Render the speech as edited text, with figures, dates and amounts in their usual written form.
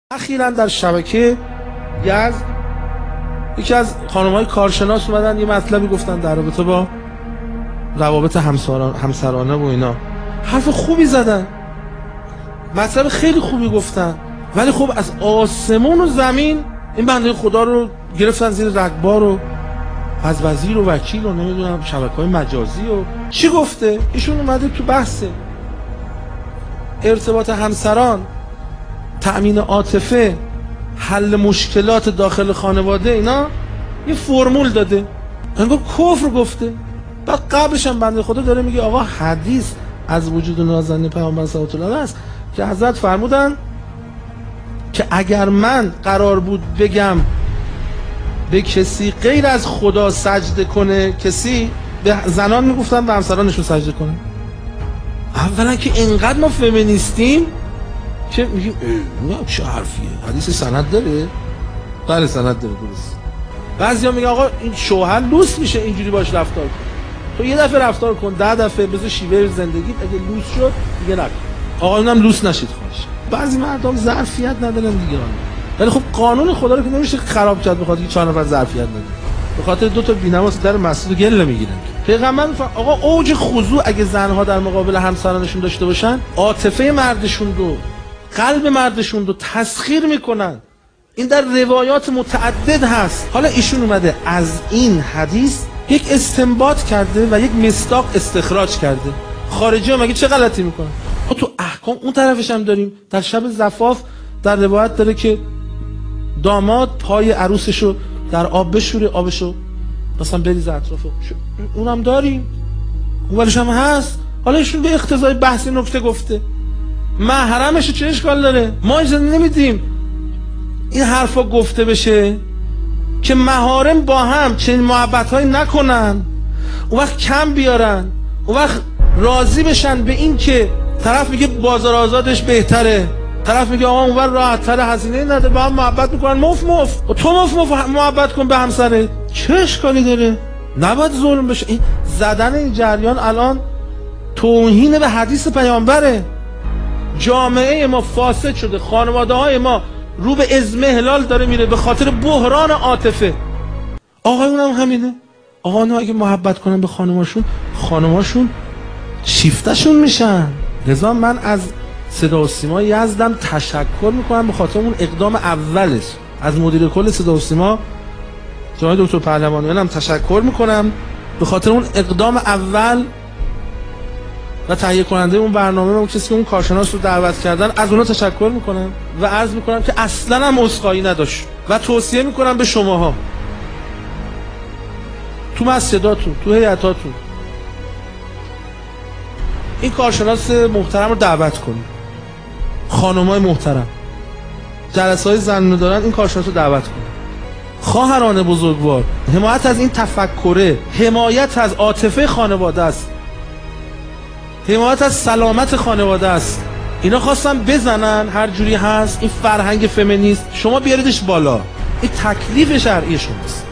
اخیراً در شبکه یزد یکی از خانم‌های کارشناس اومدن یه مطلبی گفتن در رابطه با روابط همسرانه و اینا. حرف خوبی زدن، مطلب خیلی خوبی گفتن، ولی خب از آسمون و زمین این بنده خدا رو گرفتن زیر رگبار و از وزیر و وکیل و نمیدونم شبکه‌های مجازی و چی گفته. ایشون اومده تو بحث ارتباط همسران، تأمین عاطفه، حل مشکلات داخل خانواده، اینا یه فرمول داده، انگار کفر گفته. بعد قبلش هم بنده خدا داره میگه آقا حدیث از وجود نازنین پیامبر صلی الله علیه و آله است که حضرت فرمودن که اگر من قرار بود بگم به کسی غیر از خدا سجده کنه، کسی به زنان میگفتن به همسرانشون سجده کنه. اولا که اینقدر ما فمینیستیم که میگیم چه حرفیه، حدیث سند داره؟ بله سند داره، درست. بعضیا میگن آقا این شوهر لوس میشه اینجوری باش رفتار کن. تو یه دفعه رفتار کن، 10 دفعه بذار شیوه زندگیت اگه لوس شد دیگه نکن. آقایونم لوس نشید خواهش. بعضی مردم ظرفیت ندارن دیگه. ولی خب قانون خدا رو که نمیشه خراب کرد بخاطر اینکه 4 نفر ظرفیت نداره. به خاطر 2 تا بی‌نماز در مسجد گل نمیگیرن. پیغمبر آقا اوج خضوع اگه زنها در مقابل همسرانشون داشته باشن، عاطفه مردشون رو، قلب مردشون رو تسخیر میکنن. این در روایات متعدد هست. حالا ایشون اومده از این حدیث یک استنباط کرده و یک مصداق استخراج کرده. خارجی ها مگه چه غلطی میکنن؟ تو احکام اون طرفش هم داریم. در شب زفاف در روایت داره که داماد پای عروسشو در آب بشوره، آبشو مثلا بریزه اطرافو، اونم داریم، اونش هم هست. حالا ایشون به اقتضای بحث نکته گفته، محرمش چه اشکال داره؟ ما اجازه نمیدیم این حرفا گفته بشه که محارم با هم چنین محبت‌هایی نکنن، اون وقت کم بیارن، اون وقت راضی بشن به این که طرف میگه بازار آزادش بهتره، طرف میگه آقا اونور راحت‌تره، هزینه نداره، با هم محبت میکنن مفت و تو مفت محبت کن به همسرت، چه اشکالی داره؟ نباید ظلم بشه. این زدن این جریان الان توهین به حدیث پیامبره. جامعه ما فاسد شده، خانواده های ما رو به اضمحلال داره میره به خاطر بحران عاطفه. آقایون هم همینه. آقایون اگه محبت کنن به خانماشون شیفتشون میشن. لذا من از صدا و سیما یزدم تشکر میکنم به خاطر اون اقدام اولش. از مدیر کل صدا و سیما جناب دکتر پهلوانیان هم تشکر میکنم به خاطر اون اقدام اول و تهیه کننده اون برنامه و کسی که اون کارشناس رو دعوت کردن. از اونا تشکر میکنم و عرض میکنم که اصلا هم عذرخواهی نداشت و توصیه میکنم به شماها تو مسجداتون، تو هیئتاتون این کارشناس محترم رو دعوت کنید. خانمای محترم جلسه‌های زنانه دارن، این کارشناس رو دعوت کنید. خواهران بزرگوار، حمایت از این تفکره، حمایت از عاطفه خانواده است، حمایت از سلامت خانواده است. اینا خواستن بزنن هر جوری هست این فرهنگ فمینیست، شما بیاریدش بالا. این تکلیف شرعی شماست.